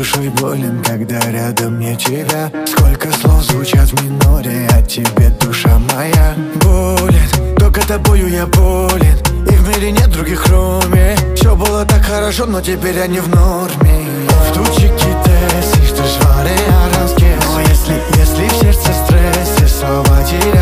душой болен, когда рядом не тебя. Сколько слов звучат в миноре, а тебе душа моя болит. Только тобою я болен, и в мире нет других кроме. Все было так хорошо, но теперь они в норме. В тучи китайских, ты ж варе аранские. Но если в сердце стрессе, слова теряю.